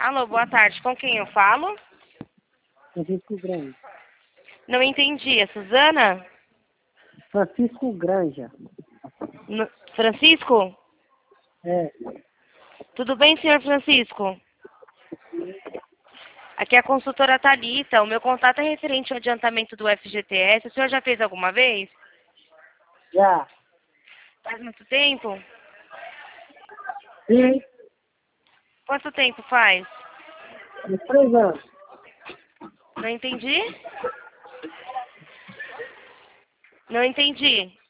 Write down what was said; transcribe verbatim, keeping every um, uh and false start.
Alô, boa tarde. Com quem eu falo? Francisco Granja. Não entendi. É Suzana? Francisco Granja. N- Francisco? É. Tudo bem, senhor Francisco? Aqui é a consultora Thalita. O meu contato é referente ao adiantamento do F G T S. O senhor já fez alguma vez? Já. Faz muito tempo? Sim. Quanto tempo faz? De três anos. Não entendi? Não entendi.